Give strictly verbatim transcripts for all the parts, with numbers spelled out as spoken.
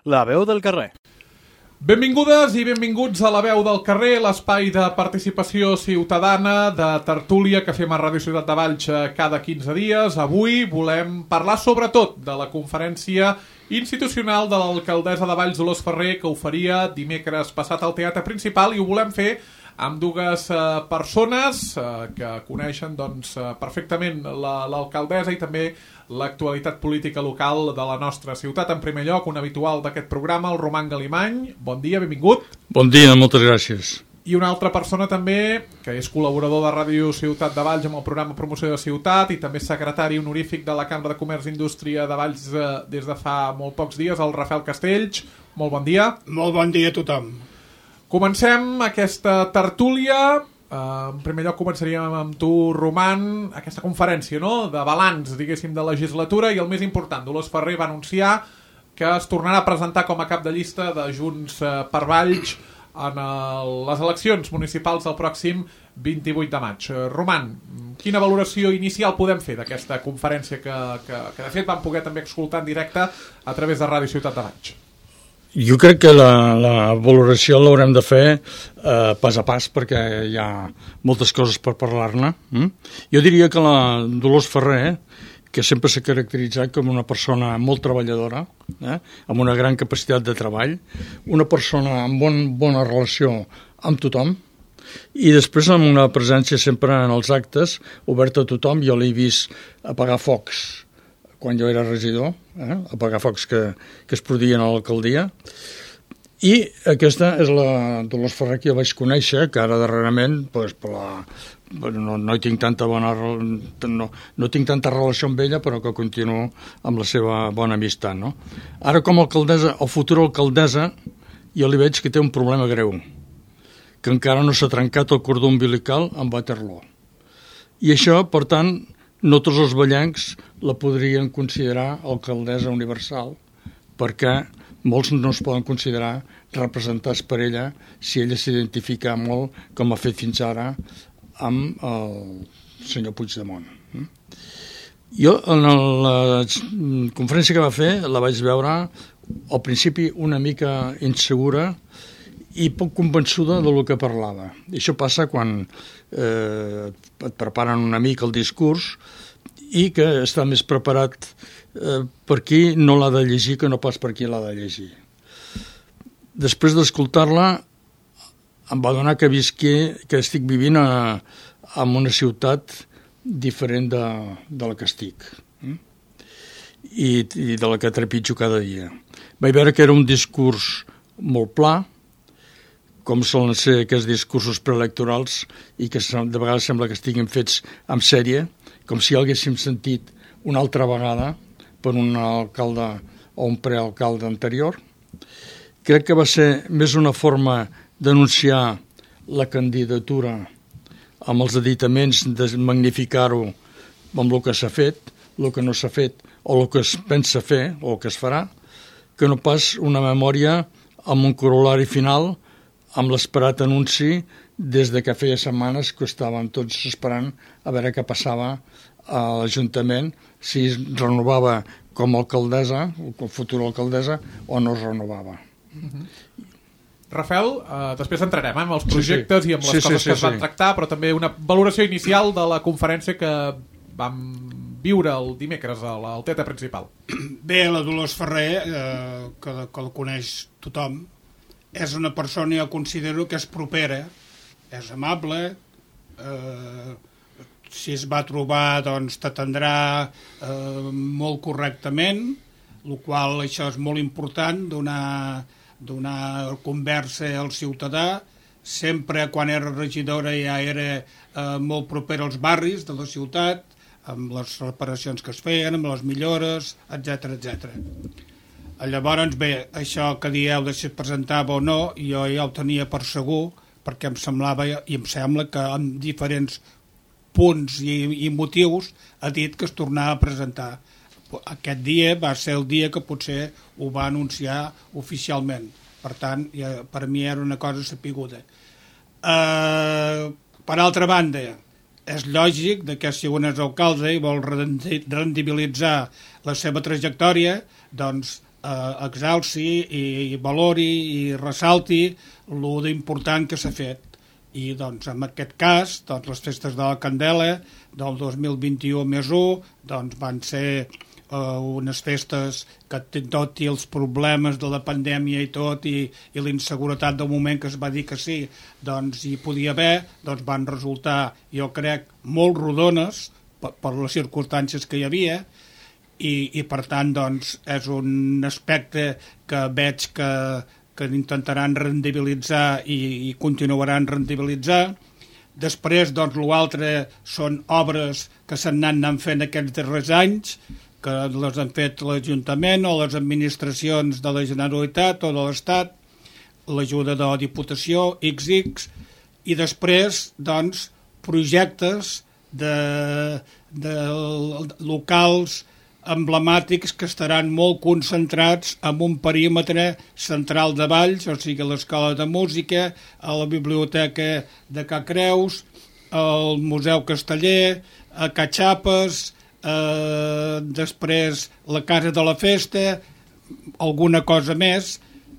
La veu del carrer. Benvingudes i benvinguts a La veu del carrer, l'espai de participació ciutadana, de tertúlia que fem a Ràdio Ciutat de Valls cada quinze dies. Avui volem parlar sobretot de la conferència institucional de l'alcaldessa de Valls, Dolors Ferrer, que oferia dimecres passat al Teatre Principal, i ho volem fer amb dues eh, persones eh, que coneixen doncs, eh, perfectament l'alcaldessa i també l'actualitat política local de la nostra ciutat. En primer lloc, un habitual d'aquest programa, el Roman Galimany. Bon dia, benvingut. Bon dia, moltes gràcies. I una altra persona també, que és col·laborador de Ràdio Ciutat de Valls amb el programa Promoció de Ciutat i també secretari honorífic de la Cambra de Comerç i Indústria de Valls eh, des de fa molt pocs dies, el Rafael Castells. Molt bon dia. Molt bon dia a tothom. Comencem aquesta tertúlia. Uh, en primer lloc començaríem amb tu, Roman, aquesta conferència, no?, de balanç, diguéssim, de legislatura, i el més important, Dolors Ferrer va anunciar que es tornarà a presentar com a cap de llista de Junts uh, per Valls en el, les eleccions municipals del pròxim vint-i-vuit de maig. Uh, Roman, quina valoració inicial podem fer d'aquesta conferència que, que, que de fet vam poder també escoltar en directe a través de Ràdio Ciutat de Valls? Jo crec que la, la valoració l'haurem de fer eh, pas a pas, perquè hi ha moltes coses per parlar-ne. Mm? Jo diria que la Dolors Ferrer, que sempre s'ha caracteritzat com una persona molt treballadora, eh, amb una gran capacitat de treball, una persona amb bon, bona relació amb tothom, i després amb una presència sempre en els actes, oberta a tothom. Jo l'he vist apagar focs quan jo era regidor, eh, apagar focs que, que es produïen a l'alcaldia. I aquesta és la Dolors Ferrer que jo vaig conèixer, que ara darrerament pues, per la, no, no, hi tinc tanta bona, no, no tinc tanta relació amb ella, però que continuo amb la seva bona amistat. No? Ara, com a alcaldessa, o futura alcaldessa, jo li veig que té un problema greu, que encara no s'ha trencat el cordó umbilical amb Waterloo. I això, per tant, no tots els vallencs la podrien considerar alcaldessa universal, perquè molts no es poden considerar representats per ella si ella s'identifica molt, com ha fet fins ara, amb el senyor Puigdemont. Jo, en la conferència que va fer, la vaig veure al principi una mica insegura i poc convençuda del que parlava. I això passa quan eh, et preparen una mica el discurs i que està més preparat eh, per qui no l'ha de llegir que no pas per qui l'ha de llegir. Després d'escoltar-la em va donar que visqui, que estic vivint a, en una ciutat diferent de, de la que estic I, i de la que trepitjo cada dia. Vaig veure que era un discurs molt pla, com solen ser aquests discursos preelectorals i que de vegades sembla que estiguin fets en sèrie, com si haguéssim sentit una altra vegada per un alcalde o un prealcalde anterior. Crec que va ser més una forma d'anunciar la candidatura amb els aditaments, de magnificar-ho amb el que s'ha fet, el que no s'ha fet o el que es pensa fer o el que es farà, que no pas una memòria amb un corol·lari final amb l'esperat anunci des de que feia setmanes que estàvem tots esperant a veure què passava a l'Ajuntament, si es renovava com a alcaldessa, com a futura alcaldessa, o no es renovava. Uh-huh. Rafael, uh, després entrarem eh, amb els projectes sí, sí. i amb les sí, coses sí, sí, que es van sí. tractar, però també una valoració inicial de la conferència que vam viure el dimecres al, al Teatre Principal. Bé, la Dolors Ferrer, eh, que, que la coneix tothom, és una persona, jo considero que és propera, és amable, eh, si es va trobar, doncs t'atendrà eh, molt correctament, el qual això és molt important, donar, donar conversa al ciutadà. Sempre, quan era regidora, ja era eh, molt propera als barris de la ciutat, amb les reparacions que es feien, amb les millores, etcètera, etcètera. Llavors, bé, això que dieu de si es presentava o no, jo ja ho tenia per segur, perquè em semblava i em sembla que amb diferents punts i, i motius ha dit que es tornava a presentar. Aquest dia va ser el dia que potser ho va anunciar oficialment. Per tant, ja, per mi era una cosa sapiguda. Uh, per altra banda, és lògic que si un és alcalde i vol rendibilitzar la seva trajectòria, doncs eh, exalci i, i valori i ressalti el d'important que s'ha fet. I doncs en aquest cas doncs, les festes de la Candela del dos mil vint-i-u més u doncs, van ser uh, unes festes que tot i els problemes de la pandèmia i tot i, i la inseguretat del moment que es va dir que sí, doncs hi podia haver, doncs van resultar, jo crec, molt rodones per, per les circumstàncies que hi havia i, i per tant doncs, és un aspecte que veig que que intentaran rendibilitzar i, i continuaran rendibilitzar. Després, doncs, l'altre són obres que s'han anat fent aquests darrers anys, que les han fet l'Ajuntament o les administracions de la Generalitat o de l'Estat, l'ajuda de la Diputació, ics ics, i després, doncs, projectes de, de locals emblemàtics que estaran molt concentrats en un perímetre central de Valls, o sigui, l'Escola de Música, a la Biblioteca de Ca Creus, al Museu Casteller, a Ca Xapes, eh, després la Casa de la Festa, alguna cosa més.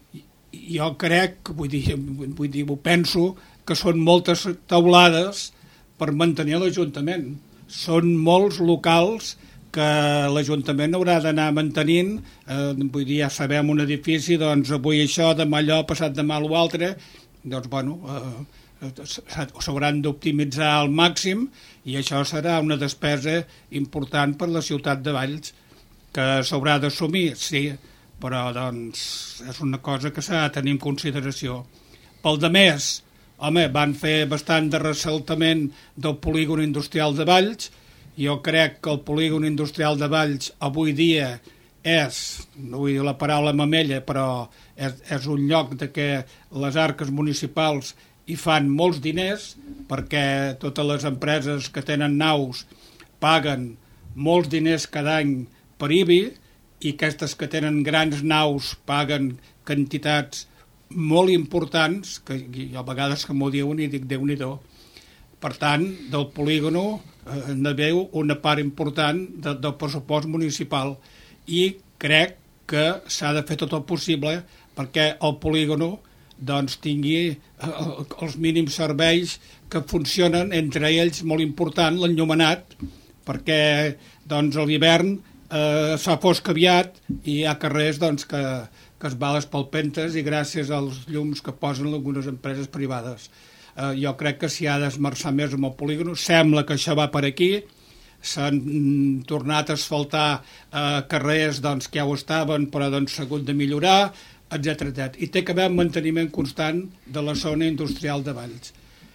Jo crec, vull dir, vull dir, ho penso, que són moltes taulades per mantenir l'Ajuntament. Són molts locals que l'Ajuntament haurà d'anar mantenint, eh, vull dir, ja sabem un edifici, doncs avui això, demà allò, passat demà l'altre, doncs, bueno, eh, s'hauran d'optimitzar al màxim i això serà una despesa important per la ciutat de Valls, que s'haurà d'assumir, sí, però, doncs, és una cosa que s'ha de tenir en consideració. Pel de més, home, van fer bastant de ressaltament del polígon industrial de Valls. Jo crec que el polígon industrial de Valls avui dia és, no vull dir la paraula mamella, però és, és un lloc de què les arques municipals hi fan molts diners, perquè totes les empreses que tenen naus paguen molts diners cada any per I B I i aquestes que tenen grans naus paguen quantitats molt importants, que jo a vegades que m'ho diuen i dic Déu-n'hi-do. Per tant, del polígono eh, ne veu una part important de, del pressupost municipal i crec que s'ha de fer tot el possible perquè el polígono doncs, tingui eh, els mínims serveis que funcionen, entre ells molt important l'enllumenat, perquè doncs, a l'hivern eh, s'ha fosc aviat i hi ha carrers doncs, que, que es va a les palpentes i gràcies als llums que posen algunes empreses privades. Uh, jo crec que s'hi ha d'esmerçar més amb el polígon. Sembla que això va per aquí. S'han mm, tornat a asfaltar uh, carrers doncs, que ja ho estaven, però doncs, s'ha hagut de millorar, etcètera etcètera. I té que haver un manteniment constant de la zona industrial de Valls.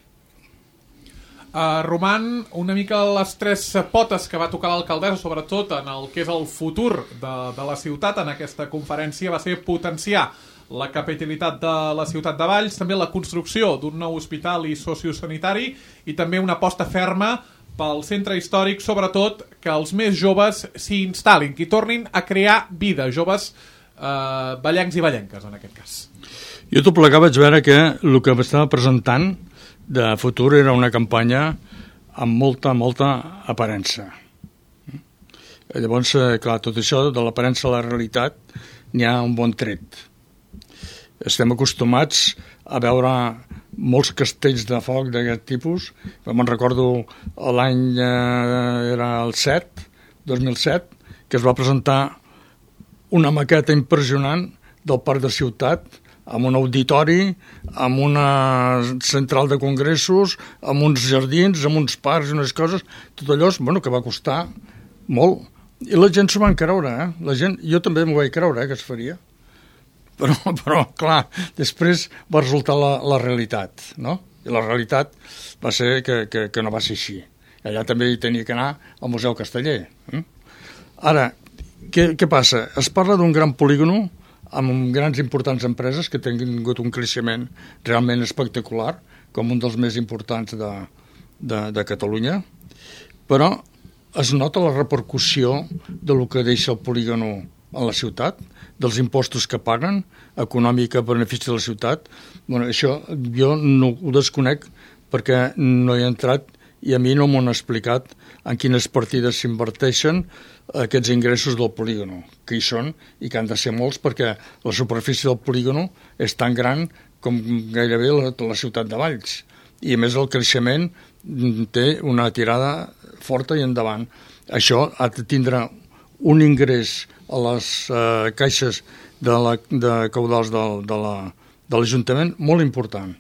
Uh, Roman, una mica les tres potes que va tocar l'alcaldessa, sobretot en el que és el futur de, de la ciutat en aquesta conferència, va ser potenciar la capitalitat de la ciutat de Valls, també la construcció d'un nou hospital i sociosanitari i també una aposta ferma pel centre històric, sobretot que els més joves s'hi instal·lin, que hi tornin a crear vida, joves eh, vallencs i vallenques en aquest cas. Jo tot plegat vaig veure que el que m'estava presentant de futur era una campanya amb molta, molta aparença. Llavors, clar, tot això de l'aparença a la realitat n'hi ha un bon tret. Estem acostumats a veure molts castells de foc d'aquest tipus. Me'n recordo l'any eh, era el set, dos mil set, que es va presentar una maqueta impressionant del Parc de Ciutat, amb un auditori, amb una central de congressos, amb uns jardins, amb uns parcs i unes coses, tot allò, bueno, que va costar molt. I la gent s'ho van creure, eh? La gent, jo també m'ho vaig creure, eh, que es faria. Però, però, clar, després va resultar la, la realitat, no? I la realitat va ser que, que, que no va ser així. Allà també hi tenia que anar al Museu Casteller. Eh? Ara, què, què passa? Es parla d'un gran polígono amb grans importants empreses que tenen tingut un creixement realment espectacular, com un dels més importants de, de, de Catalunya, però es nota la repercussió de lo que deixa el polígono a la ciutat, dels impostos que paguen, econòmica, benefici de la ciutat. Bueno, això jo no ho desconec perquè no he entrat i a mi no m'ho han explicat en quines partides s'inverteixen aquests ingressos del polígono, que hi són i que han de ser molts perquè la superfície del polígono és tan gran com gairebé la, la ciutat de Valls. I a més el creixement té una tirada forta i endavant. Això ha de tindre un ingrés a les eh, caixes de, la, de caudals de, de, la, de l'Ajuntament molt important.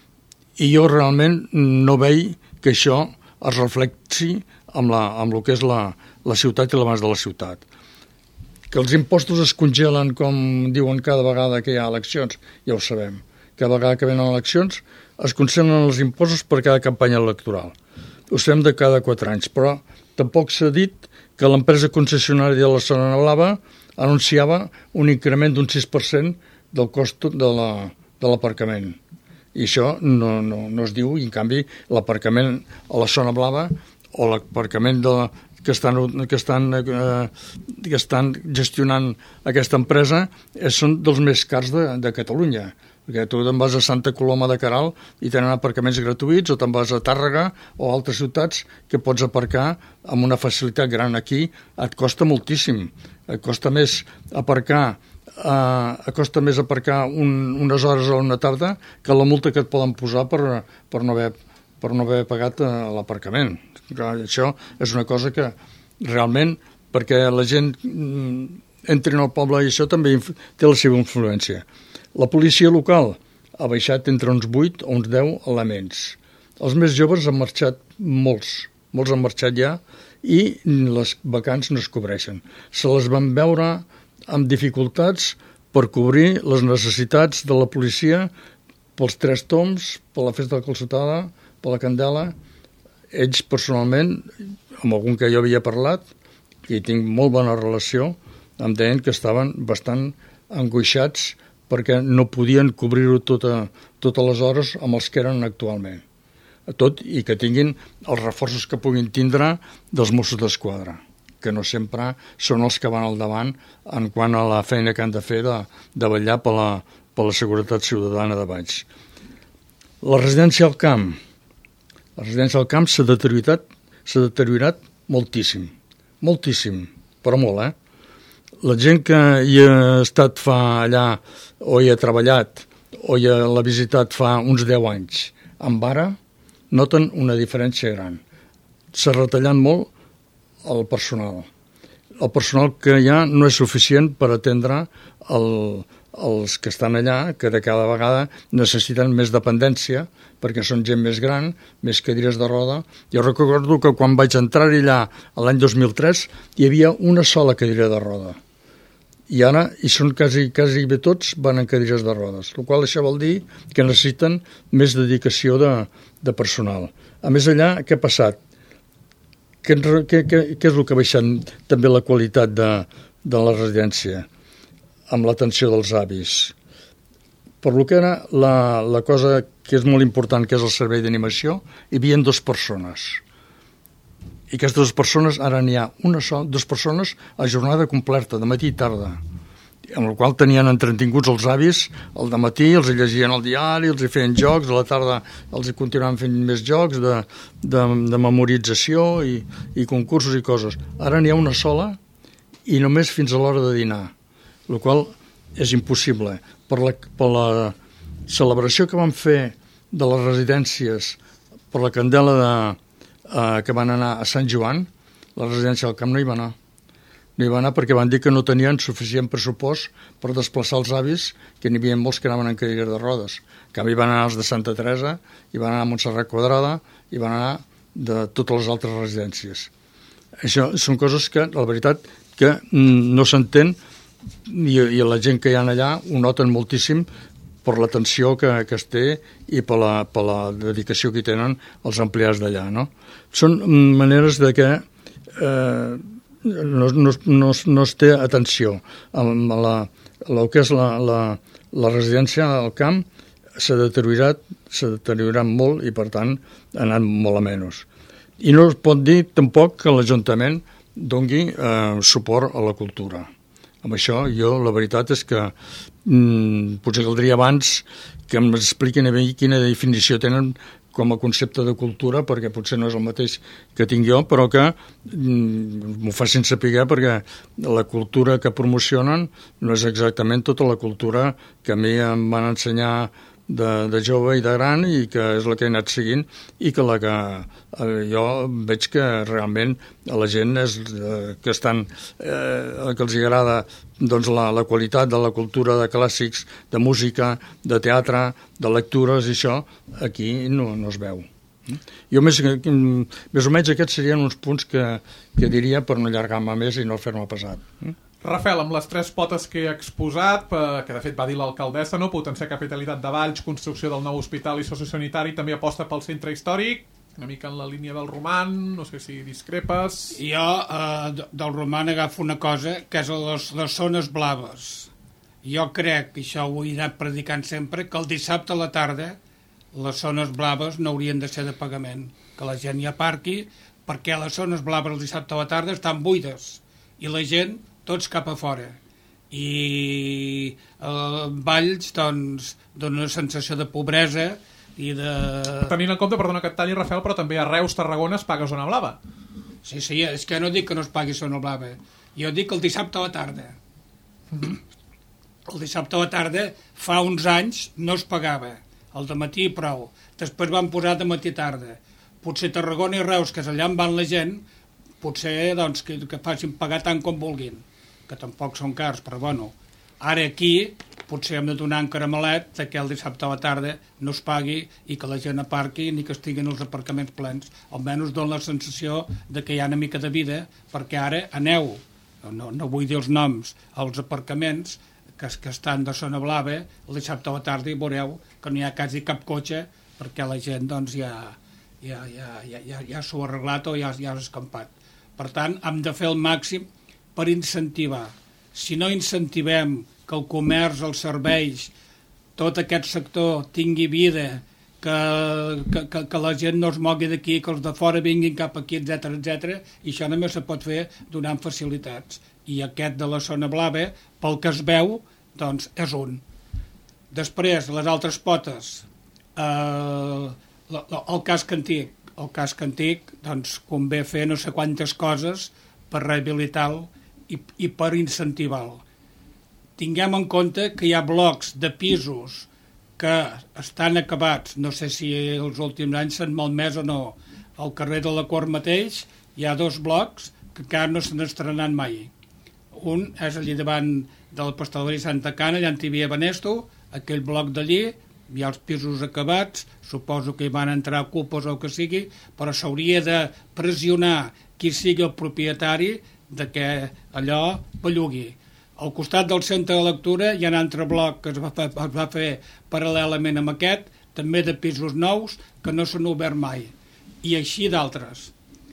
I jo realment no veig que això es reflexi amb, la, amb el que és la, la ciutat i l'abans de la ciutat. Que els impostos es congelen, com diuen cada vegada que hi ha eleccions, ja ho sabem. Cada vegada que venen eleccions es congelen els impostos per cada campanya electoral. Ho sabem de cada quatre anys, però tampoc s'ha dit que l'empresa concessionària de la Zona Blava anunciava un increment d'un sis per cent del cost de, la, de l'aparcament. I això no, no, no es diu, i en canvi l'aparcament a la Zona Blava o l'aparcament de, que, estan, que, estan, eh, que estan gestionant aquesta empresa eh, són dels més cars de, de Catalunya. Perquè tu te'n vas a Santa Coloma de Queralt i tenen aparcaments gratuïts, o te'n vas a Tàrrega o a altres ciutats que pots aparcar amb una facilitat gran. Aquí et costa moltíssim. Et costa més aparcar, eh, et costa més aparcar un, unes hores o una tarda que la multa que et poden posar per, per, no, haver, per no haver pagat eh, l'aparcament. Això és una cosa que realment, perquè la gent entri en el poble i això també té la seva influència. La policia local ha baixat entre uns vuit o uns deu elements. Els més joves han marxat molts, molts han marxat ja i les vacants no es cobreixen. Se les van veure amb dificultats per cobrir les necessitats de la policia pels tres toms, per la festa de la calçotada, per la candela. Ells personalment, amb algun que jo havia parlat, que hi tinc molt bona relació, em deien que estaven bastant angoixats perquè no podien cobrir-ho tota, totes les hores amb els que eren actualment. Tot i que tinguin els reforços que puguin tindre dels Mossos d'Esquadra, que no sempre són els que van al davant en quant a la feina que han de fer de, de vetllar per la, per la seguretat ciutadana de Valls. La residència al camp. La residència al camp s'ha deteriorat, s'ha deteriorat moltíssim, moltíssim, però molt, eh? La gent que hi ha estat fa allà, o hi ha treballat, o hi ha l'ha visitat fa uns deu anys, amb ara, noten una diferència gran. S'ha retallat molt el personal. El personal que hi ha no és suficient per atendre el, els que estan allà, que de cada vegada necessiten més dependència, perquè són gent més gran, més cadires de roda. Jo recordo que quan vaig entrar allà l'any dos mil tres hi havia una sola cadira de roda. I ara hi són quasi, quasi bé tots van en cadires de rodes, el qual això vol dir que necessiten més dedicació de, de personal. A més allà, què ha passat? Què, què, què, què és el que ha baixat també la qualitat de, de la residència amb l'atenció dels avis? Per lo que era la, la cosa que és molt important, que és el servei d'animació, hi havia dues persones. I aquestes dues persones, ara n'hi ha una sola, dues persones a jornada completa, de matí i tarda, amb la qual tenien entretinguts els avis, el dematí els llegien el diari, els hi feien jocs, a la tarda els hi continuaven fent més jocs de, de, de memorització i, i concursos i coses. Ara n'hi ha una sola i només fins a l'hora de dinar, el qual és impossible. Per la, per la celebració que van fer de les residències, per la candela de Uh, que van anar a Sant Joan, la residència del camp no hi va anar. No hi va anar perquè van dir que no tenien suficient pressupost per desplaçar els avis, que n'hi havia molts que anaven en cadires de rodes. En canvi van anar els de Santa Teresa, i van anar a Montserrat Quadrada, i van anar de totes les altres residències. Això són coses que, la veritat, que no s'entén, i, i la gent que hi ha allà ho noten moltíssim, per l'atenció que, que es té i per la, per la dedicació que tenen els empleats d'allà, no? Són maneres de que eh, no, no, no, no es té atenció. Amb la, el que és la, la, la residència al camp s'ha deteriorat, s'ha deteriorat molt i, per tant, ha anat molt a menys. I no es pot dir tampoc que l'Ajuntament doni eh, suport a la cultura. Amb això, jo, la veritat és que mm, potser caldria abans que em expliquin a mi quina definició tenen com a concepte de cultura, perquè potser no és el mateix que tinc jo, però que mm, m'ho facin saber, perquè la cultura que promocionen no és exactament tota la cultura que a mi em van ensenyar de, de jove i de gran, i que és la que he anat seguint, i que la que eh, jo veig que realment a la gent és eh, que estan eh, que els agrada doncs la, la qualitat de la cultura de clàssics, de música, de teatre, de lectures, i això aquí no, no es veu. Jo més, més o menys aquests serien uns punts que, que diria per no allargar-me més i no fer-me pesat. Rafael, amb les tres potes que he exposat, que de fet va dir l'alcaldessa, no? Potenciar capitalitat de Valls, construcció del nou hospital i sociosanitari, també aposta pel centre històric, una mica en la línia del roman, no sé si discrepes... Jo eh, del roman agafo una cosa, que és les, les zones blaves. Jo crec, i això ho he anat predicant sempre, que el dissabte a la tarda les zones blaves no haurien de ser de pagament, que la gent hi aparqui, perquè les zones blaves el dissabte a la tarda estan buides, i la gent tots cap a fora. I eh, Valls, doncs, dona una sensació de pobresa i de... Tenint en compte, perdona que et talli, Rafael, però també a Reus, Tarragona es paga zona blava. Sí, sí, és que no dic que no es pagui zona blava. Jo dic el dissabte a la tarda. Mm-hmm. El dissabte a la tarda, fa uns anys, no es pagava. El dematí prou. Després van posar dematí tarda. Potser Tarragona i Reus, que és allà on van la gent, potser doncs, que, que facin pagar tant com vulguin, que tampoc són cars, però bueno, ara aquí potser hem de donar un caramelet de que el dissabte a la tarda no es pagui i que la gent aparqui ni que estiguin els aparcaments plens. Almenys dona la sensació de que hi ha una mica de vida, perquè ara aneu, no, no vull dir els noms, als aparcaments que, que estan de zona blava, el dissabte a la tarda i veureu que no hi ha quasi cap cotxe, perquè la gent doncs ja, ja, ja, ja, ja, ja s'ho ha arreglat o ja, ja s'ha escampat. Per tant, hem de fer el màxim per incentivar. Si no incentivem que el comerç, els serveis, tot aquest sector tingui vida, que, que, que, que la gent no es mogui d'aquí, que els de fora vinguin cap aquí, etcètera, etcètera, i això només se pot fer donant facilitats. I aquest de la zona blava, pel que es veu, doncs és un. Després, les altres potes, eh, el casc antic. El casc antic, doncs, convé fer no sé quantes coses per rehabilitar-lo i, i per incentivar-lo. Tinguem en compte que hi ha blocs de pisos que estan acabats, no sé si els últims anys s'han malmès o no. Al carrer de la Cort mateix hi ha dos blocs que encara no s'han estrenat mai. Un és allà davant de la pasteleria Santa Cana, allà on hi havia Benesto, aquell bloc d'allí, hi ha els pisos acabats, suposo que hi van entrar ocupes o el que sigui, però s'hauria de pressionar qui sigui el propietari de que allò bellugui. Al costat del centre de lectura hi ha un altre bloc que es va fer, es va fer paral·lelament amb aquest, també de pisos nous, que no s'han obert mai. I així d'altres.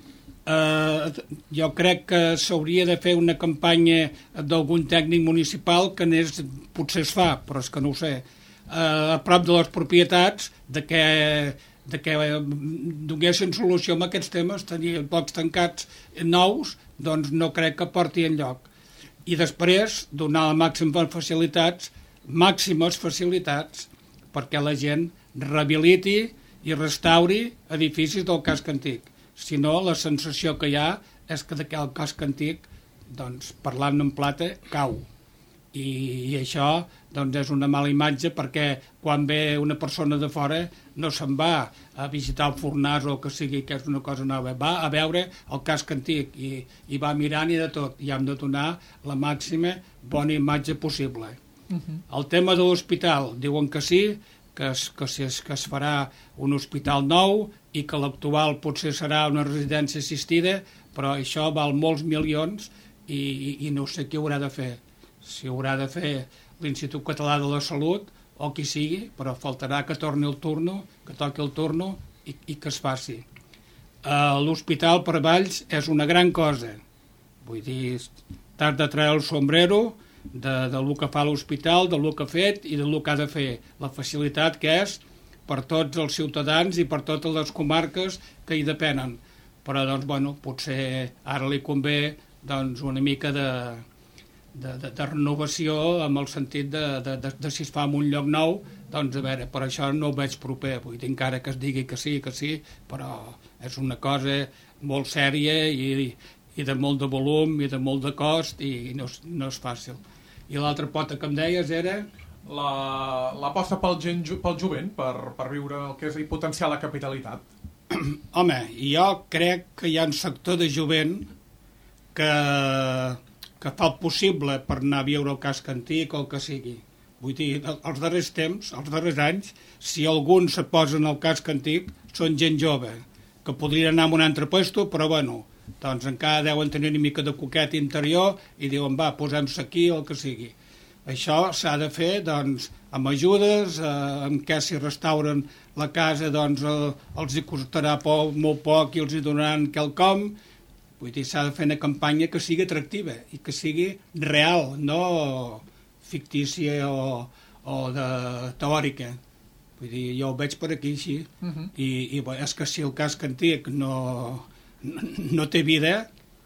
Eh, jo crec que s'hauria de fer una campanya d'algun tècnic municipal que n'és, potser es fa, però és que no ho sé, a prop de les propietats de que, de que donessin solució a aquests temes. Tenir blocs tancats nous doncs no crec que porti enlloc. I després donar les màximes facilitats màximes facilitats perquè la gent rehabiliti i restauri edificis del casc antic. Si no, la sensació que hi ha és que d'aquell casc antic, doncs, parlant en plata, cau. I, i això doncs, és una mala imatge, perquè quan ve una persona de fora no se'n va a visitar el fornàs o el que sigui, que és una cosa nova, va a veure el casc antic i, i va mirant i de tot, i hem de donar la màxima bona imatge possible. Uh-huh. El tema de l'hospital, diuen que sí, que es, que, es, que es farà un hospital nou i que l'actual potser serà una residència assistida, però això val molts milions i, i, i no sé qui haurà de fer. Si haurà de fer l'Institut Català de la Salut o qui sigui, però faltarà que torni el turno, que toqui el turno i, i que es faci. Uh, L'hospital per Valls és una gran cosa. Vull dir, t'has de treure el sombrero de, de lo que fa l'hospital, de lo que ha fet i de lo que ha de fer. La facilitat que és per tots els ciutadans i per totes les comarques que hi depenen. Però, doncs, bueno, potser ara li convé doncs, una mica de de, de, de renovació, amb el sentit de, de, de, de si es fa en un lloc nou, doncs a veure, per això no ho veig proper, vull dir, encara que es digui que sí, que sí, però és una cosa molt sèria i, i de molt de volum i de molt de cost i no, no és fàcil. I l'altra pota que em deies era... L'aposta pel, pel jovent, per, per viure el que és i potenciar la capitalitat. Home, jo crec que hi ha un sector de jovent que, que fa el possible per anar a viure el casc antic o el que sigui. Vull dir, els darrers temps, els darrers anys, si alguns se posen al casc antic, són gent jove, que podrien anar a un altre puesto, però bueno, doncs encara deuen tenir una mica de coquet interior i diuen, va, posem-se aquí o el que sigui. Això s'ha de fer, doncs, amb ajudes, eh, amb què si restauren la casa, doncs, eh, els hi costarà poc, molt poc i els hi donaran quelcom. Vull dir, s'ha de fer una campanya que sigui atractiva i que sigui real, no fictícia o, o de teòrica. Vull dir, jo ho veig per aquí així. Uh-huh. I, i bé, és que si el casc antic no, no, no té vida,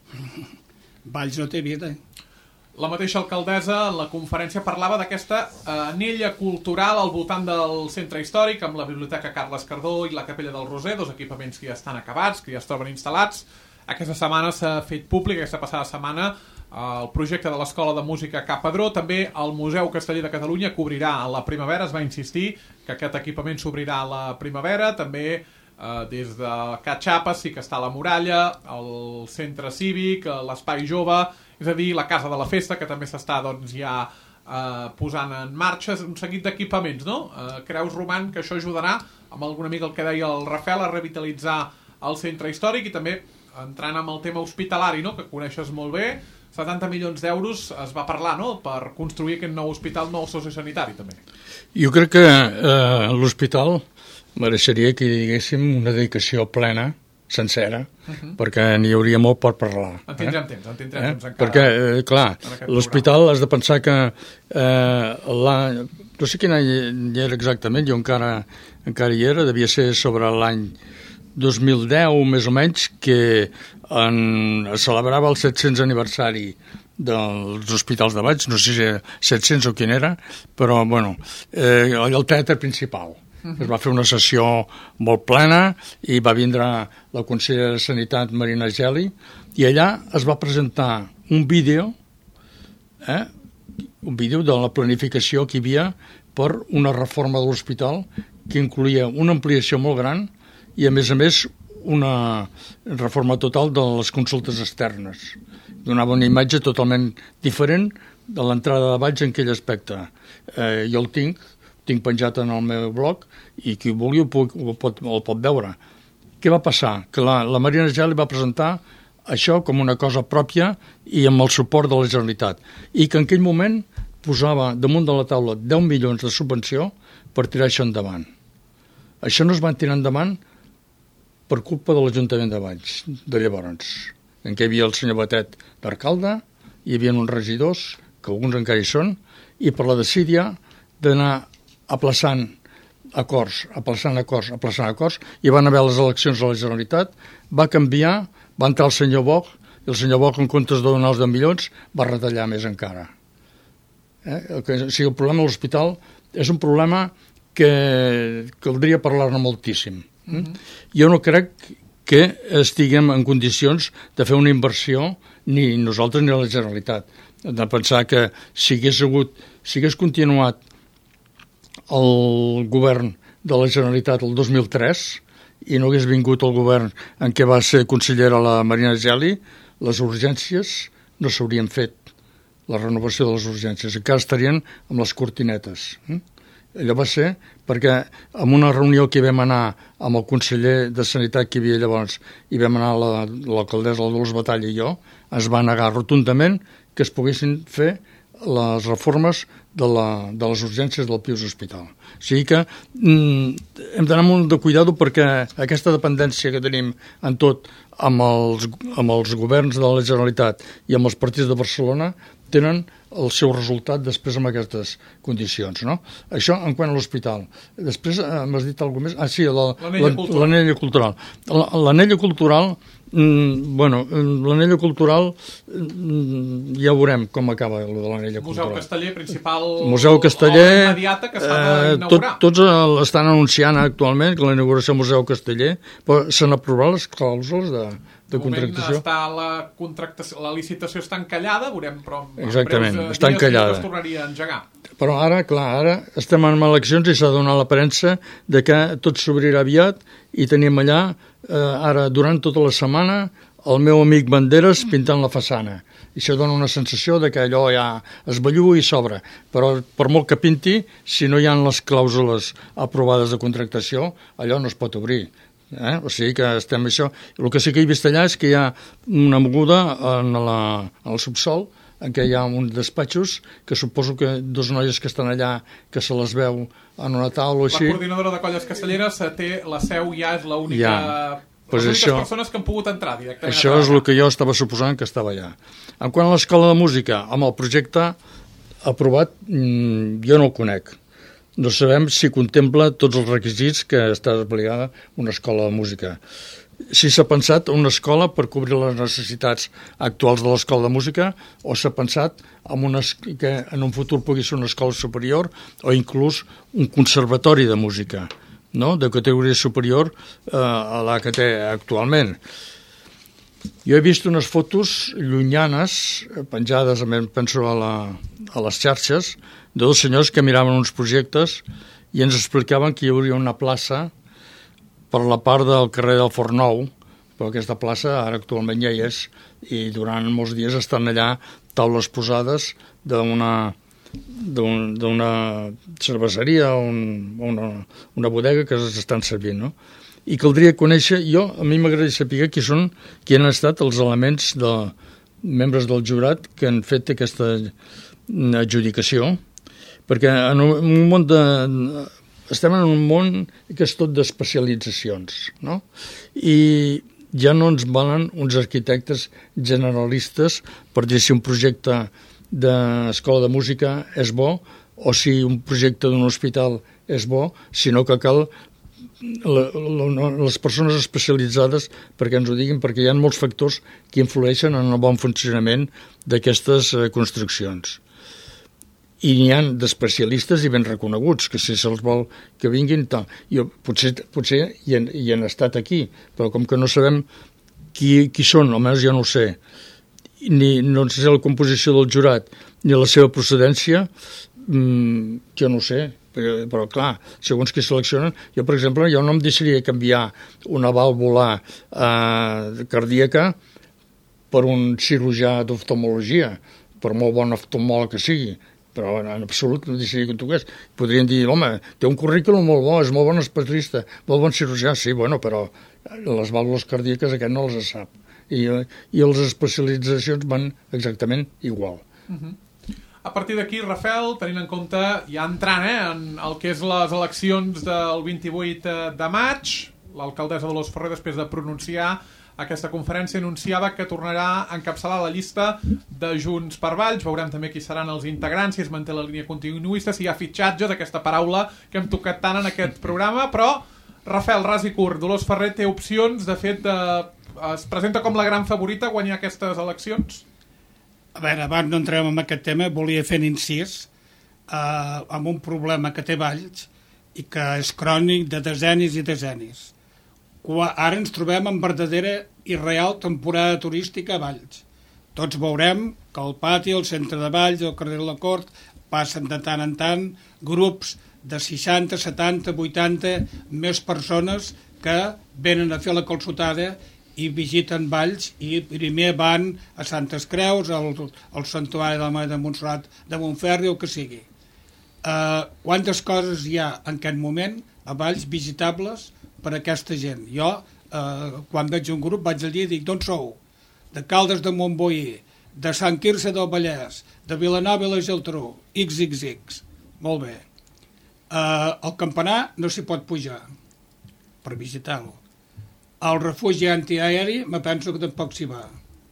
Valls no té vida. La mateixa alcaldessa en la conferència parlava d'aquesta eh, anella cultural al voltant del centre històric, amb la Biblioteca Carles Cardó i la Capella del Roser, dos equipaments que ja estan acabats, que ja es troben instal·lats. Aquesta setmana s'ha fet públic, aquesta passada setmana, eh, el projecte de l'Escola de Música Ca Padró. També el Museu Casteller de Catalunya cobrirà a la primavera, es va insistir que aquest equipament s'obrirà a la primavera. També Uh, des de Ca Xapes sí que està la muralla, el centre cívic, l'espai jove, és a dir, la casa de la festa, que també s'està doncs, ja uh, posant en marxa, un seguit d'equipaments, no? Uh, creus, Roman, que això ajudarà, amb alguna mica el que deia el Rafael, a revitalitzar el centre històric i també entrant amb el tema hospitalari, no? Que coneixes molt bé, setanta milions d'euros es va parlar, no?, per construir aquest nou hospital, nou sociosanitari, també. Jo crec que eh, l'hospital mereixeria que hi diguéssim una dedicació plena, sencera, uh-huh. perquè n'hi hauria molt per parlar. En tindrem eh? temps, en tindrem eh? temps encara. Perquè, eh, clar, l'hospital has de pensar que eh, la, no sé quin any hi era exactament, jo encara, encara hi era, devia ser sobre l'any dos mil deu, més o menys, que en, es celebrava el set-cents aniversari dels hospitals de Valls, no sé si set-cents o quin era, però, bueno, eh, el teatre principal. Uh-huh. Es va fer una sessió molt plena i va vindre la consellera de Sanitat, Marina Geli, i allà es va presentar un vídeo, eh, un vídeo de la planificació que hi havia per una reforma de l'hospital que incloïa una ampliació molt gran i, a més a més, una reforma total de les consultes externes. Donava una imatge totalment diferent de l'entrada de Valls en aquell aspecte. Eh, jo el tinc, tinc penjat en el meu blog i qui vulgui ho, puc, ho pot, el pot veure. Què va passar? Que la, la Marina Geli va presentar això com una cosa pròpia i amb el suport de la Generalitat i que en aquell moment posava damunt de la taula deu milions de subvenció per tirar això endavant. Això no es va tirar endavant per culpa de l'Ajuntament de Valls, de llavors, en què hi havia el senyor Batet d'alcalde, hi havia uns regidors, que alguns encara hi són, i per la desídia d'anar aplaçant acords, aplaçant acords, aplaçant acords, i van haver les eleccions a la Generalitat, va canviar, va entrar el senyor Boc, i el senyor Boc, en comptes de donar els deu milions, va retallar més encara. Eh? El, que, o sigui, el problema de l'hospital és un problema que caldria parlar-ne moltíssim. Mm-hmm. Jo no crec que estiguem en condicions de fer una inversió, ni nosaltres ni la Generalitat. De pensar que si hagués hagut, si hagués continuat el govern de la Generalitat el dos mil tres i no hagués vingut el govern en què va ser consellera la Marina Geli, les urgències no s'haurien fet, la renovació de les urgències, encara estarien amb les cortinetes. Allò va ser perquè en una reunió que hi vam anar amb el conseller de Sanitat que hi havia llavors i vam anar l'alcaldessa, la Dolors Batalla i jo, es va negar rotundament que es poguessin fer les reformes de, la, de les urgències del Pius Hospital. O sigui que mm, hem d'anar molt de cuidado perquè aquesta dependència que tenim en tot amb els, amb els governs de la Generalitat i amb els partits de Barcelona tenen el seu resultat després amb aquestes condicions, no? Això en quant a l'hospital. Després eh, m'has dit alguna cosa més? Ah, sí, l'anella cultural. L'anella cultural, mm, bueno, l'anella cultural mm, ja veurem com acaba el de l'anella cultural. Museu Casteller, principal Museu Casteller, immediata que s'ha d'inaugurar. Tot, tots estan anunciant actualment que la inauguració del Museu Casteller, però s'han aprovat les clàusules de, de contractació. Està la, contractació, la licitació està encallada, veurem, però exactament, breus, està encallada. Es tornaria a engegar. Però ara, clar, ara estem en eleccions i s'ha donat l'aparença de que tot s'obrirà aviat i tenim allà, eh, ara, durant tota la setmana, el meu amic Banderes pintant la façana. I això dona una sensació de que allò ja es bellua i s'obre. Però per molt que pinti, si no hi ha les clàusules aprovades de contractació, allò no es pot obrir. Eh? O sigui que estem això. El que sí que he vist allà és que hi ha una moguda en, la, en el subsol, en què hi ha uns despatxos que suposo que dos noies que estan allà que se les veu en una taula o així. La coordinadora de Colles Castelleres té la seu, ja és l'única... Ja. Pues les úniques això, persones que han pogut entrar directament. Això és el que jo estava suposant que estava allà. En quant a l'escola de música, amb el projecte aprovat, jo no el conec. No sabem si contempla tots els requisits que està obligada una escola de música. Si s'ha pensat una escola per cobrir les necessitats actuals de l'escola de música o s'ha pensat en una, que en un futur pugui ser una escola superior o inclús un conservatori de música, no? De categoria superior eh, a la que té actualment. Jo he vist unes fotos llunyanes, penjades, penso, a, la, a les xarxes, de dos senyors que miraven uns projectes i ens explicaven que hi hauria una plaça per la part del carrer del Forn Nou, però aquesta plaça ara actualment ja hi és, i durant molts dies estan allà taules posades d'una d'una cerveseria o un, una, una bodega que s'estan servint, no? I caldria conèixer, jo, a mi m'agradaria saber qui són, qui han estat els elements de membres del jurat que han fet aquesta adjudicació, perquè en un món de... estem en un món que és tot d'especialitzacions, no? I ja no ens valen uns arquitectes generalistes per dir si un projecte d'escola de música és bo o si un projecte d'un hospital és bo, sinó que cal la, la, les persones especialitzades perquè ens ho diguin, perquè hi ha molts factors que influeixen en el bon funcionament d'aquestes eh, construccions. I n'hi ha d'especialistes i ben reconeguts, que si se'ls vol que vinguin, tal. Jo, potser potser hi, han, hi han estat aquí, però com que no sabem qui, qui són, almenys jo no ho sé, ni no sé la composició del jurat, ni la seva procedència, mmm, jo no ho sé, però, però clar, segons qui seleccionen, jo, per exemple, jo no em deixaria canviar una vàlvula eh, cardíaca per un cirurgià d'oftalmologia, per molt bon oftalmòleg que sigui, però en absolut no deixaria que en toqués. Podrien dir, home, té un currículum molt bo, és molt bon especialista, molt bon cirurgià, sí, bueno, però les vàlvules cardíaques aquest no les sap. I, i les especialitzacions van exactament igual. Uh-huh. A partir d'aquí, Rafael, tenint en compte, ja entrant eh, en el que és les eleccions del vint-i-vuit de maig, l'alcaldessa Dolors Ferrer, després de pronunciar aquesta conferència, anunciava que tornarà a encapçalar la llista de Junts per Valls. Veurem també qui seran els integrants, si es manté la línia continuista, si hi ha fitxatges, aquesta paraula que hem tocat tant en aquest programa, però, Rafael, ras i curt, Dolors Ferrer té opcions, de fet, de... es presenta com la gran favorita a guanyar aquestes eleccions? A veure, abans no entrem en aquest tema, volia fer un incís eh, amb un problema que té Valls i que és crònic de desenis i desenis. Ara ens trobem en verdadera i real temporada turística a Valls. Tots veurem que al pati, al centre de Valls, al carrer de la Cort, passen de tant en tant grups de seixanta, setanta, vuitanta, més persones que venen a fer la calçotada i visiten Valls i primer van a Santes Creus, al, al Santuari de la Mare de Montserrat de Montferri, o que sigui. Uh, quantes coses hi ha en aquest moment a Valls visitables per a aquesta gent? Jo, eh, quan veig un grup, vaig al dia i dic, d'on sou? De Caldes de Montbui, de Sant Quirze del Vallès, de Vilanova i la Geltrú, ics ics ics. Molt bé. Eh, al campanar no s'hi pot pujar per visitar-lo. Al refugi antiaeri me penso que tampoc s'hi va.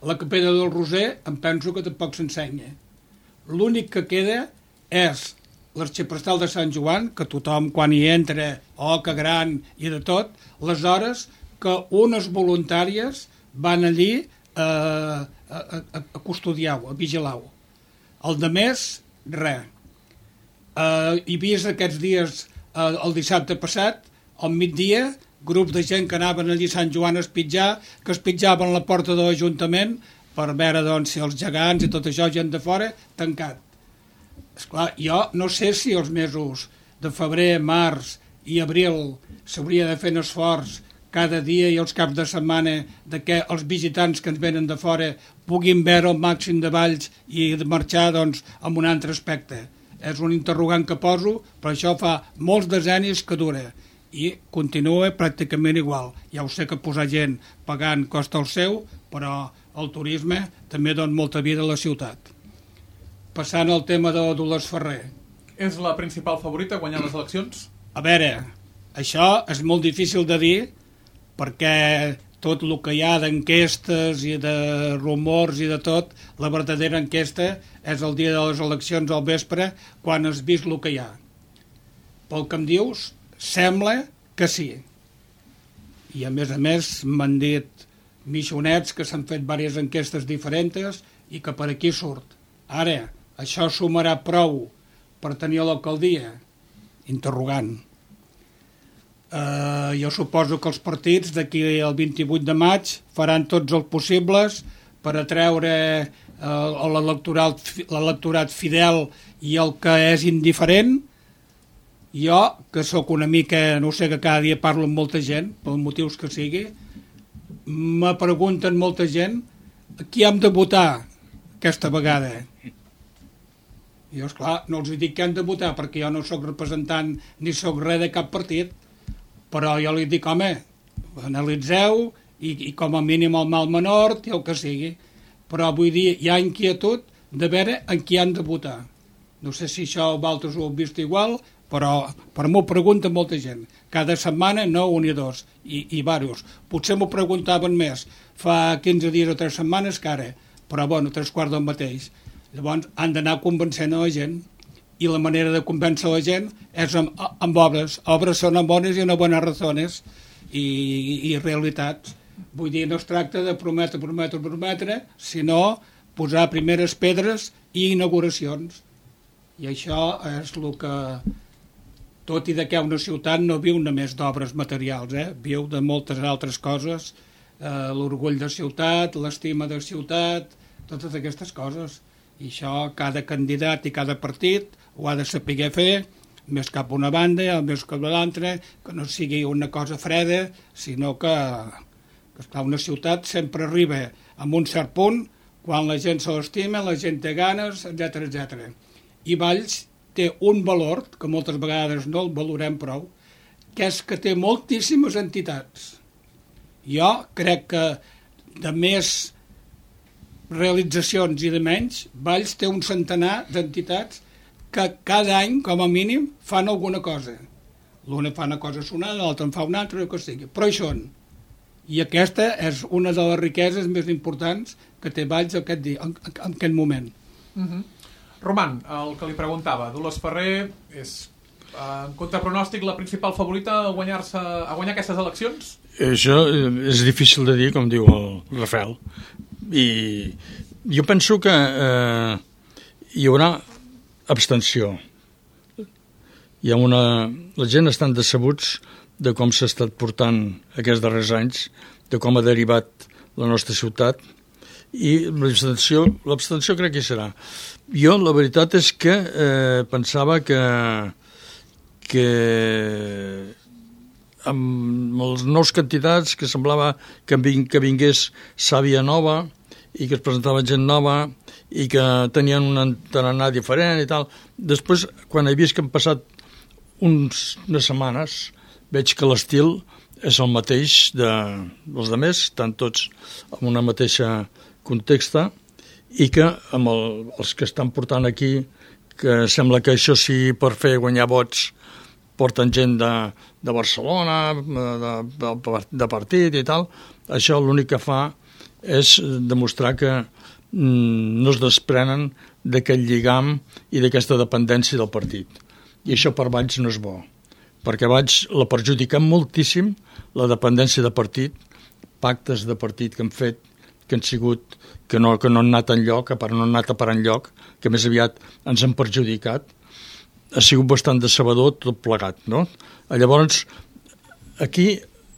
La capella del Roser em penso que tampoc s'ensenya. L'únic que queda és l'arxiprestal de Sant Joan, que tothom quan hi entra, oh, que gran, i de tot, les hores que unes voluntàries van allí a, a, a, a custodiar-ho, a vigilar-ho. El de més, res. Uh, he vist aquests dies, uh, el dissabte passat, al migdia, grups de gent que anaven allí a Sant Joan a espitjar, que espitjaven la porta de l'Ajuntament per veure doncs, si els gegants i tot això, gent de fora, tancat. Esclar, jo no sé si els mesos de febrer, març i abril s'hauria de fer un esforç cada dia i els caps de setmana de que els visitants que ens venen de fora puguin veure el màxim de Valls i de marxar doncs, amb un altre aspecte. És un interrogant que poso, però això fa molts decennis que dura i continua pràcticament igual. Ja ho sé que posar gent pagant costa el seu, però el turisme també dona molta vida a la ciutat. Passant al tema de Dolors Ferrer. És la principal favorita a guanyar les eleccions? A veure, això és molt difícil de dir perquè tot el que hi ha d'enquestes i de rumors i de tot, la verdadera enquesta és el dia de les eleccions al vespre quan has vist el que hi ha. Pel que em dius, sembla que sí. I a més a més m'han dit mitjonets que s'han fet diverses enquestes diferents i que per aquí surt. Ara, això sumarà prou per tenir l'alcaldia? Interrogant. Uh, jo suposo que els partits d'aquí al vint-i-vuit de maig faran tots els possibles per atreure uh, l'electorat fidel i el que és indiferent. Jo, que sóc una mica, no sé, que cada dia parlo amb molta gent, pels motius que sigui, me pregunten molta gent qui hem de votar aquesta vegada. Jo, esclar, no els dic que han de votar perquè jo no sóc representant ni sóc res de cap partit, però jo li dic, home, analitzeu i, i com a mínim el mal menor i el que sigui. Però vull dir, hi ha inquietud de veure en qui han de votar. No sé si això vosaltres ho heu vist igual, però, però m'ho pregunta molta gent. Cada setmana, no un i dos, i, i diversos. Potser m'ho preguntaven més fa quinze dies o tres setmanes que ara, però bueno, tres quarts del mateix. Llavors han d'anar convencent a la gent, i la manera de convèncer la gent és amb, amb obres. Obres són bones i no bones razones i, i realitats. Vull dir, no es tracta de prometre, prometre, prometre, sinó posar primeres pedres i inauguracions. I això és el que, tot i de que una ciutat no viu només d'obres materials, eh? Viu de moltes altres coses, eh, l'orgull de ciutat, l'estima de ciutat, totes aquestes coses. I això cada candidat i cada partit ho ha de saber fer, més cap a una banda, més cap a l'altra, que no sigui una cosa freda, sinó que, que esclar, una ciutat sempre arriba a un cert punt quan la gent se l'estima, la gent té ganes, etcètera, etcètera. I Valls té un valor, que moltes vegades no el valorem prou, que és que té moltíssimes entitats. Jo crec que de més realitzacions i de menys, Valls té un centenar d'entitats que cada any, com a mínim, fan alguna cosa. L'una fa una cosa sonada, l'altra en fa una altra, o que sigui. Però hi són. I aquesta és una de les riqueses més importants que té Valls aquest dia, en, en aquest moment. Uh-huh. Roman, el que li preguntava, Dolors Ferrer és, en contrapronòstic, la principal favorita a guanyar-se, a guanyar aquestes eleccions? Això és difícil de dir, com diu el Rafael. I jo penso que eh, hi haurà abstenció. Hi ha una... La gent estan decebuts de com s'ha estat portant aquests darrers anys, de com ha derivat la nostra ciutat, i l'abstenció, l'abstenció crec que hi serà. Jo la veritat és que eh, pensava que que amb els nous candidats que semblava que, ving, que vingués sàvia nova i que es presentava gent nova i que tenien un tarannà diferent i tal. Després, quan he vist que han passat uns, unes setmanes, veig que l'estil és el mateix de, dels altres, estan tots en una mateixa context, i que amb el, els que estan portant aquí, que sembla que això sí, per fer guanyar vots, porten gent de, de Barcelona, de, de, de partit i tal, això l'únic que fa és demostrar que mm, no es desprenen d'aquest lligam i d'aquesta dependència del partit. I això per Valls no és bo, perquè Valls la perjudica moltíssim la dependència de partit, pactes de partit que han fet, que han sigut, que no, que no han anat enlloc, que no han anat a parar enlloc, que més aviat ens han perjudicat. Ha sigut bastant decebedor tot plegat, no? Llavors, aquí,